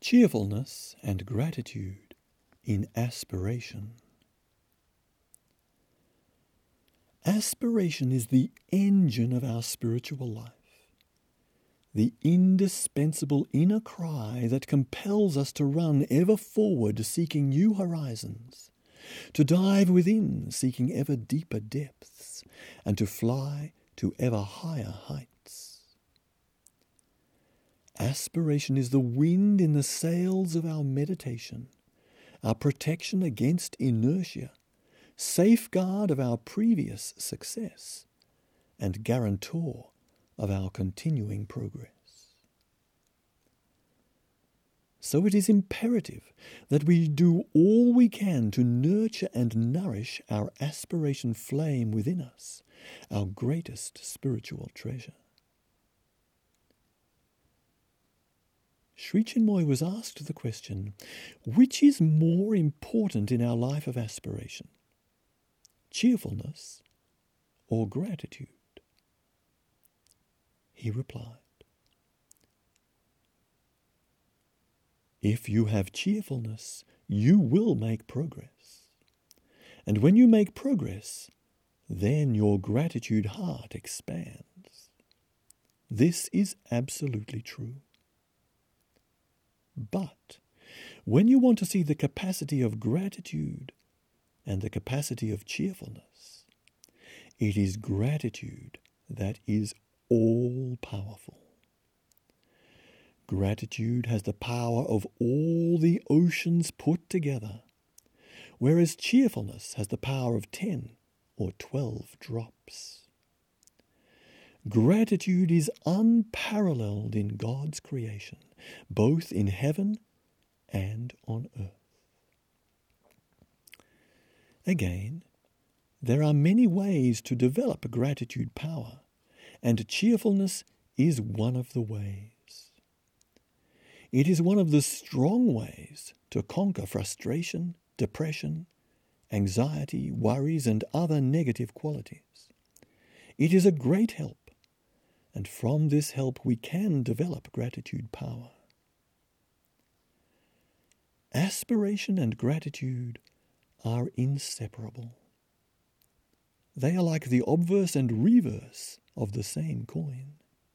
Cheerfulness and gratitude in aspiration. Aspiration is the engine of our spiritual life, the indispensable inner cry that compels us to run ever forward seeking new horizons, to dive within seeking ever deeper depths, and to fly to ever higher heights. Aspiration is the wind in the sails of our meditation, our protection against inertia, safeguard of our previous success, and guarantor of our continuing progress. So it is imperative that we do all we can to nurture and nourish our aspiration flame within us, our greatest spiritual treasure. Sri Chinmoy was asked the question, which is more important in our life of aspiration, cheerfulness or gratitude? He replied, if you have cheerfulness, you will make progress. And when you make progress, then your gratitude heart expands. This is absolutely true. But when you want to see the capacity of gratitude and the capacity of cheerfulness, it is gratitude that is all-powerful. Gratitude has the power of all the oceans put together, whereas cheerfulness has the power of 10 or 12 drops. Gratitude is unparalleled in God's creation, both in heaven and on earth. Again, there are many ways to develop gratitude power, and cheerfulness is one of the ways. It is one of the strong ways to conquer frustration, depression, anxiety, worries, and other negative qualities. It is a great help, and from this help we can develop gratitude power. Aspiration and gratitude are inseparable. They are like the obverse and reverse of the same coin.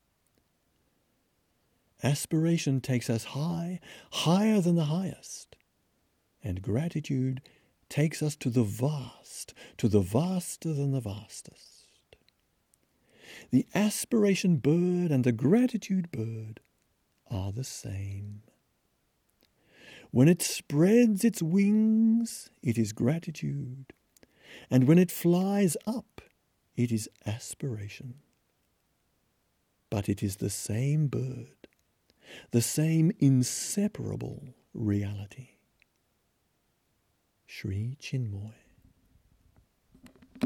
Aspiration takes us high, higher than the highest, and gratitude takes us to the vast, to the vaster than the vastest. The aspiration bird and the gratitude bird are the same. When it spreads its wings, it is gratitude, and when it flies up, it is aspiration. But it is the same bird, the same inseparable reality. Sri Chinmoy.